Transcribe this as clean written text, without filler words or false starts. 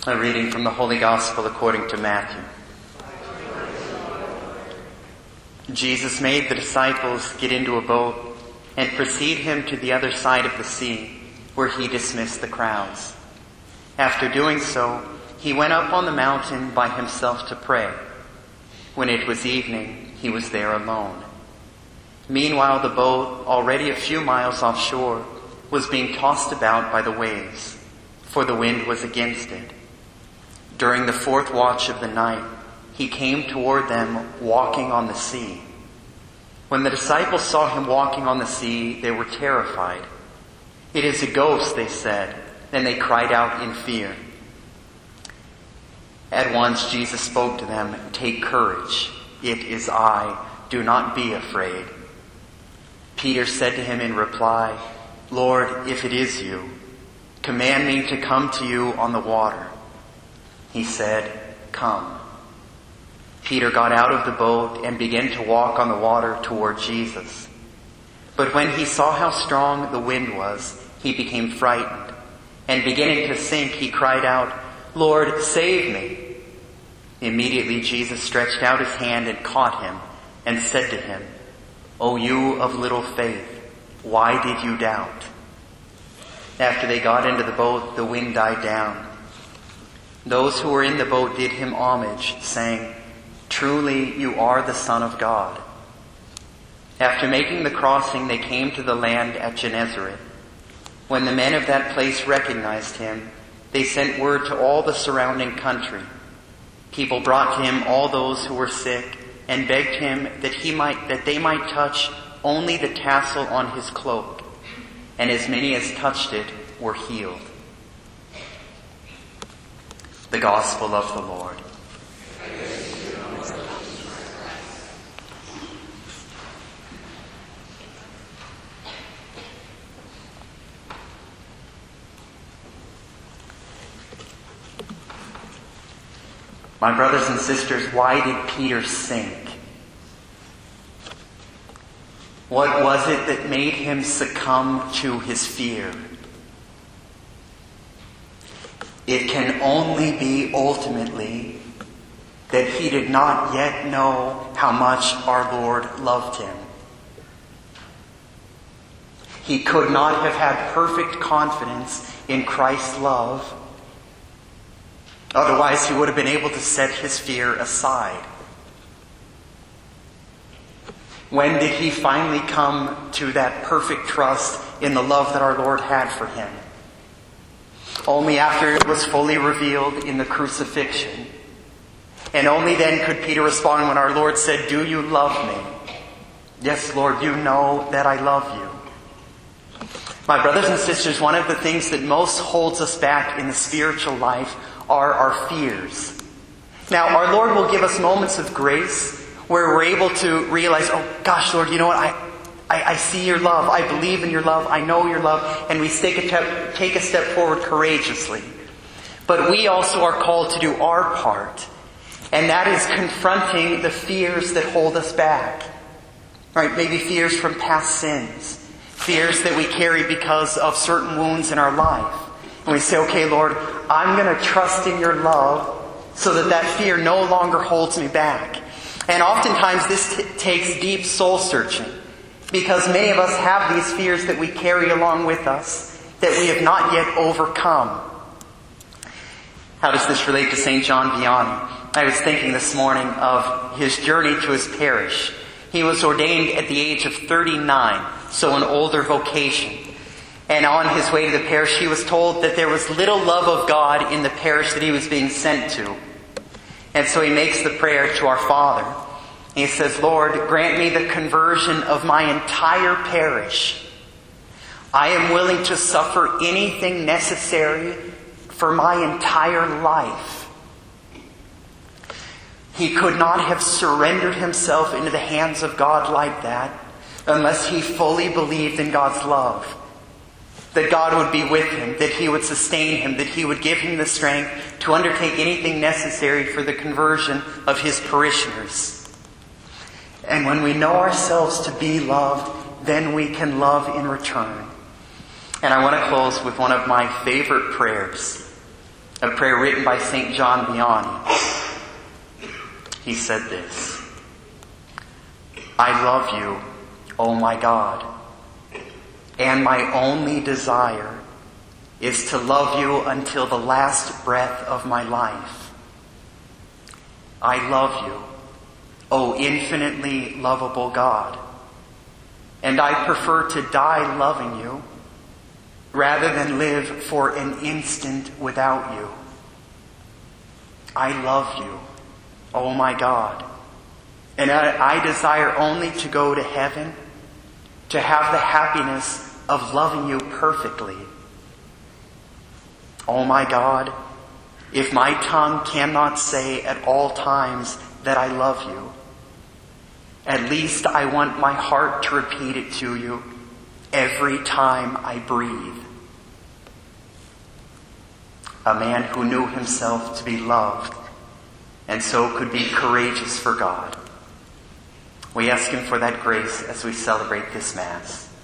A reading from the Holy Gospel according to Matthew. Jesus made the disciples get into a boat and precede him to the other side of the sea, where he dismissed the crowds. After doing so, he went up on the mountain by himself to pray. When it was evening, he was there alone. Meanwhile, the boat, already a few miles offshore, was being tossed about by the waves, for the wind was against it. During the fourth watch of the night, he came toward them walking on the sea. When the disciples saw him walking on the sea, they were terrified. "It is a ghost," they said, and they cried out in fear. At once Jesus spoke to them, "Take courage. It is I. Do not be afraid." Peter said to him in reply, "Lord, if it is you, command me to come to you on the water." He said, "Come." Peter got out of the boat and began to walk on the water toward Jesus. But when he saw how strong the wind was, he became frightened, and beginning to sink, he cried out, "Lord, save me." Immediately Jesus stretched out his hand and caught him and said to him, "O you of little faith, why did you doubt?" After they got into the boat, the wind died down. Those who were in the boat did him homage, saying, "Truly you are the Son of God." After making the crossing, they came to the land at Gennesaret. When the men of that place recognized him, they sent word to all the surrounding country. People brought to him all those who were sick and begged him that they might touch only the tassel on his cloak, and as many as touched it were healed. The Gospel of the Lord. My brothers and sisters, why did Peter sink? What was it that made him succumb to his fear? It can only be ultimately that he did not yet know how much our Lord loved him. He could not have had perfect confidence in Christ's love. Otherwise, he would have been able to set his fear aside. When did he finally come to that perfect trust in the love that our Lord had for him? Only after it was fully revealed in the crucifixion. And only then could Peter respond when our Lord said, "Do you love me?" "Yes, Lord, you know that I love you." My brothers and sisters, one of the things that most holds us back in the spiritual life are our fears. Now, our Lord will give us moments of grace where we're able to realize, "Oh gosh, Lord, you know what? I see your love. I believe in your love. I know your love." And we take a step forward courageously. But we also are called to do our part. And that is confronting the fears that hold us back. Right? Maybe fears from past sins. Fears that we carry because of certain wounds in our life. And we say, "Okay, Lord, I'm going to trust in your love so that fear no longer holds me back." And oftentimes this takes deep soul searching, because many of us have these fears that we carry along with us that we have not yet overcome. How does this relate to St. John Vianney? I was thinking this morning of his journey to his parish. He was ordained at the age of 39, so an older vocation. And on his way to the parish, he was told that there was little love of God in the parish that he was being sent to. And so he makes the prayer to our Father. He says, "Lord, grant me the conversion of my entire parish. I am willing to suffer anything necessary for my entire life." He could not have surrendered himself into the hands of God like that unless he fully believed in God's love. That God would be with him, that he would sustain him, that he would give him the strength to undertake anything necessary for the conversion of his parishioners. And when we know ourselves to be loved, then we can love in return. And I want to close with one of my favorite prayers, A prayer written by St. John Vianney. He said this: I love you, O my God, and my only desire is to love you until the last breath of my life. I love you, O infinitely lovable God, and I prefer to die loving you rather than live for an instant without you. I love you, O my God, and I desire only to go to heaven, to have the happiness of loving you perfectly. O my God, if my tongue cannot say at all times that I love you, at least I want my heart to repeat it to you every time I breathe. A man who knew himself to be loved and so could be courageous for God. We ask him for that grace as we celebrate this Mass.